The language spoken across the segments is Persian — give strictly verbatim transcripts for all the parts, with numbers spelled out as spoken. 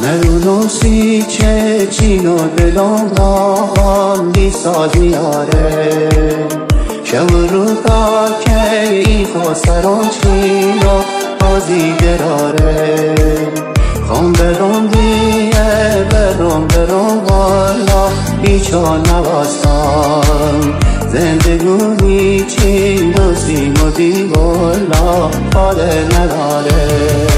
نرونوسی که چین و دلم را لیساز میاره شب رو تا که ای خسران چین و بازی دراره خون برون دیه برون برون والا بیچان نواستم زندگونی چین و زیم و دیوالا فاله نداره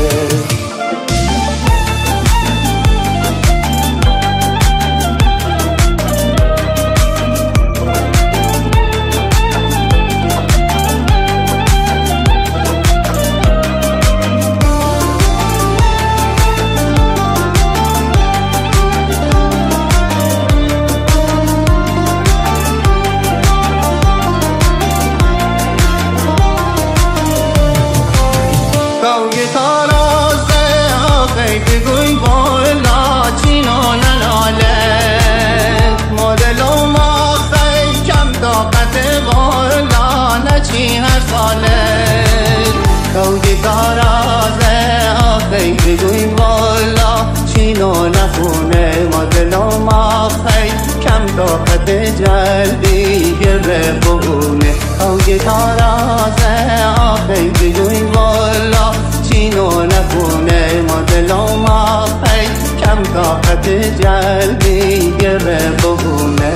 بگوی بالا چینو ننالت مدلو ما خیلی کم طاقت بالا نچی هر سالت کوگی تارازه آخی بگوی بالا چینو نخونه مدلو ما خیلی کم طاقت جلبی گره بگونه کوگی تارازه آخی بگوی بالا چینو نخونه مدلو ما خیلی کم طاقت جلبی گره بگونه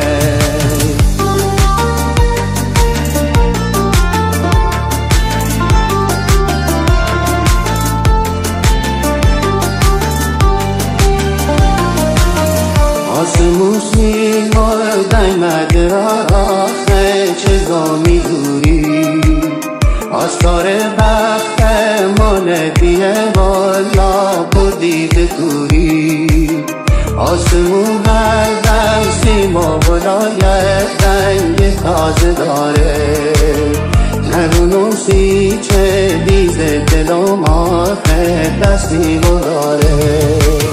آسموسی مردن مدر آخه چیزا میدوری آستار بخت مولدیه بالا بودی به دوری آسمون هر دم سیما ولایت رنگ تازه داره نرونوسی چه دیزه دلم آخه دستی داره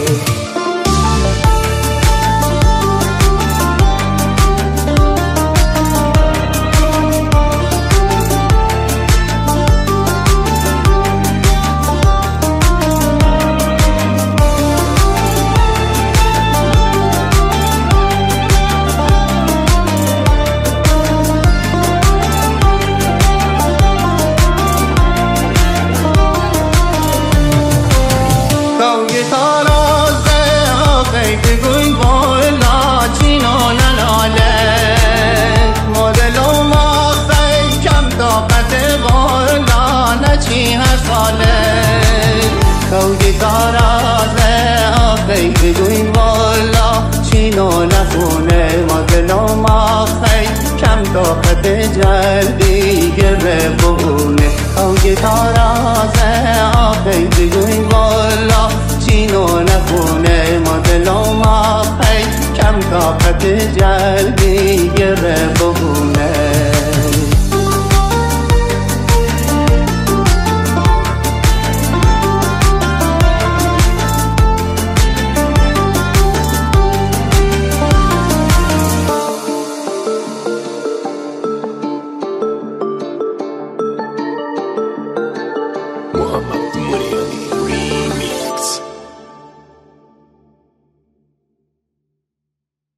بگوی بالا چینو ننالت مدلو ما خیلی کم طاقت بالا نچی هر سالت کوگی تارازه آخی بگوی بالا چینو نخونه مدلو ما خیلی کم طاقت جلبی گره بگونه کوگی تارازه آخی بگوی بالا چینو نخونه مدلو ما خیلی کم طاقت جلبی گره